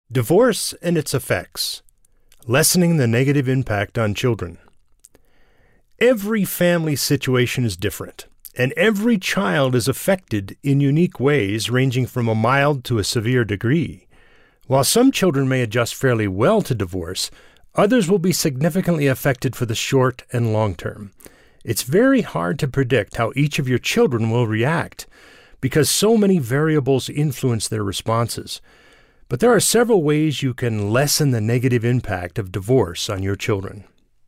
Divorce and its effects. Lessening the negative impact on children. Every family situation is different, and every child is affected in unique ways ranging from a mild to a severe degree. While some children may adjust fairly well to divorce, others will be significantly affected for the short and long term. It's very hard to predict how each of your children will react because so many variables influence their responses. But there are several ways you can lessen the negative impact of divorce on your children.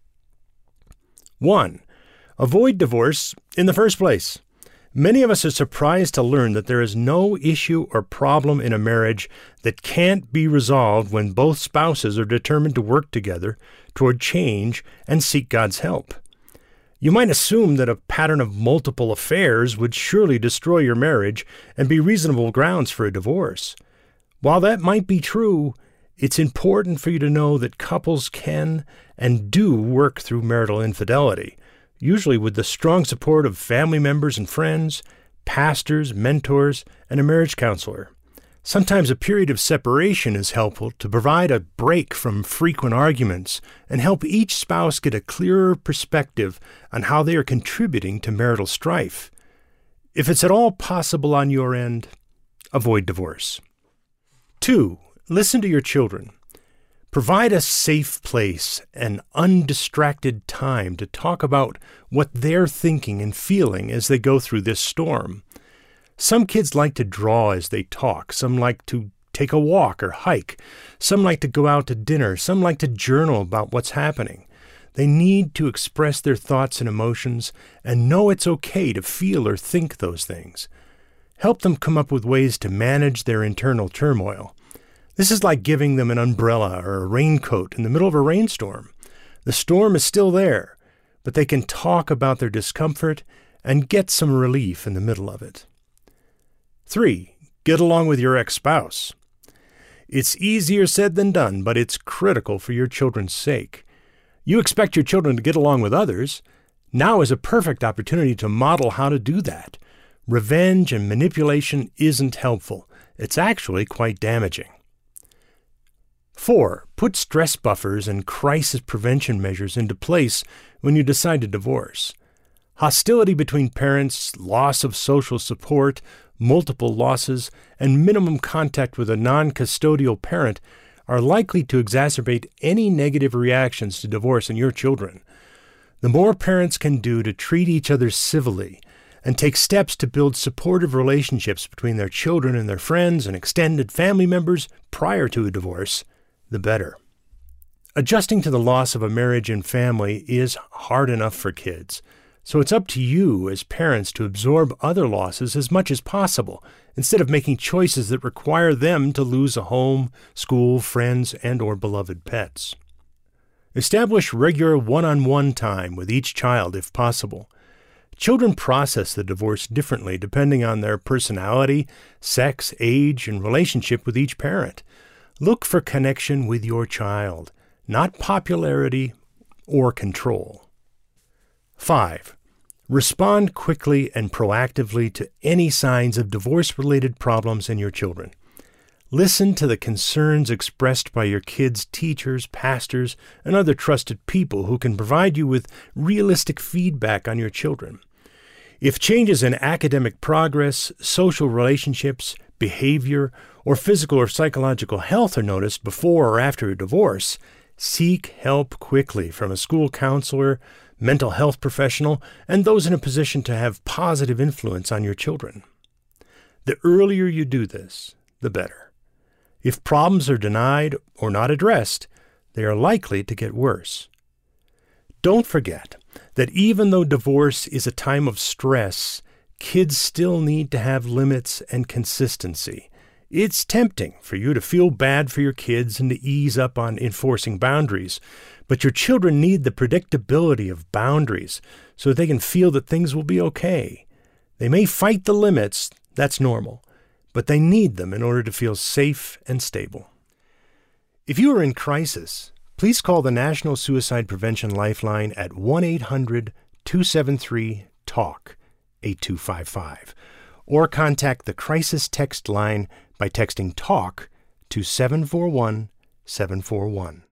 1. Avoid divorce in the first place. Many of us are surprised to learn that there is no issue or problem in a marriage that can't be resolved when both spouses are determined to work together toward change and seek God's help. You might assume that a pattern of multiple affairs would surely destroy your marriage and be reasonable grounds for a divorce. While that might be true, it's important for you to know that couples can and do work through marital infidelity, usually with the strong support of family members and friends, pastors, mentors, and a marriage counselor. Sometimes a period of separation is helpful to provide a break from frequent arguments and help each spouse get a clearer perspective on how they are contributing to marital strife. If it's at all possible on your end, avoid divorce. 2. Listen to your children. Provide a safe place and undistracted time to talk about what they're thinking and feeling as they go through this storm. Some kids like to draw as they talk. Some like to take a walk or hike. Some like to go out to dinner. Some like to journal about what's happening. They need to express their thoughts and emotions and know it's okay to feel or think those things. Help them come up with ways to manage their internal turmoil. This is like giving them an umbrella or a raincoat in the middle of a rainstorm. The storm is still there, but they can talk about their discomfort and get some relief in the middle of it. 3. Get along with your ex-spouse. It's easier said than done, but it's critical for your children's sake. You expect your children to get along with others. Now is a perfect opportunity to model how to do that. Revenge and manipulation isn't helpful. It's actually quite damaging. 4. Put stress buffers and crisis prevention measures into place when you decide to divorce. Hostility between parents, loss of social support, multiple losses, and minimum contact with a non-custodial parent are likely to exacerbate any negative reactions to divorce in your children. The more parents can do to treat each other civilly and take steps to build supportive relationships between their children and their friends and extended family members prior to a divorce, the better. Adjusting to the loss of a marriage and family is hard enough for kids, so it's up to you as parents to absorb other losses as much as possible, instead of making choices that require them to lose a home, school, friends, and/or beloved pets. Establish regular one-on-one time with each child if possible. Children process the divorce differently depending on their personality, sex, age, and relationship with each parent. Look for connection with your child, not popularity or control. 5. Respond quickly and proactively to any signs of divorce-related problems in your children. Listen to the concerns expressed by your kids' teachers, pastors, and other trusted people who can provide you with realistic feedback on your children. If changes in academic progress, social relationships, behavior, or physical or psychological health are noticed before or after a divorce, seek help quickly from a school counselor, mental health professional, and those in a position to have positive influence on your children. The earlier you do this, the better. If problems are denied or not addressed, they are likely to get worse. Don't forget that even though divorce is a time of stress, kids still need to have limits and consistency. It's tempting for you to feel bad for your kids and to ease up on enforcing boundaries, but your children need the predictability of boundaries so that they can feel that things will be okay. They may fight the limits, that's normal, but they need them in order to feel safe and stable. If you are in crisis, please call the National Suicide Prevention Lifeline at 1-800-273-TALK, 8255, or contact the Crisis Text Line by texting TALK to 741-741.